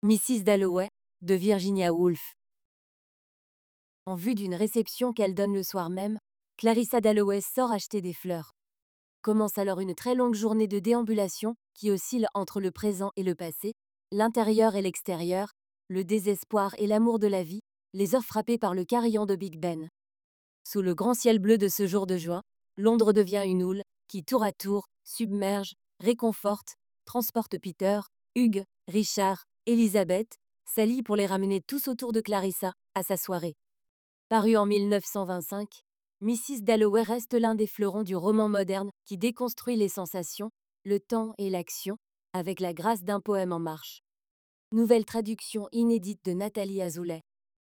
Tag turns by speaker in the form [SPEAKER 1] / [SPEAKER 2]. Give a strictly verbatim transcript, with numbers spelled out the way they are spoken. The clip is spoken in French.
[SPEAKER 1] missus Dalloway, de Virginia Woolf. En vue d'une réception qu'elle donne le soir même, Clarissa Dalloway sort acheter des fleurs. Commence alors une très longue journée de déambulation qui oscille entre le présent et le passé, l'intérieur et l'extérieur, le désespoir et l'amour de la vie, les heures frappées par le carillon de Big Ben. Sous le grand ciel bleu de ce jour de juin, Londres devient une houle qui, tour à tour, submerge, réconforte, transporte Peter, Hugh, Richard, Elizabeth, s'allie pour les ramener tous autour de Clarissa, à sa soirée. Paru en mille neuf cent vingt-cinq, missus Dalloway reste l'un des fleurons du roman moderne qui déconstruit les sensations, le temps et l'action, avec la grâce d'un poème en marche. Nouvelle traduction inédite de Nathalie Azoulay.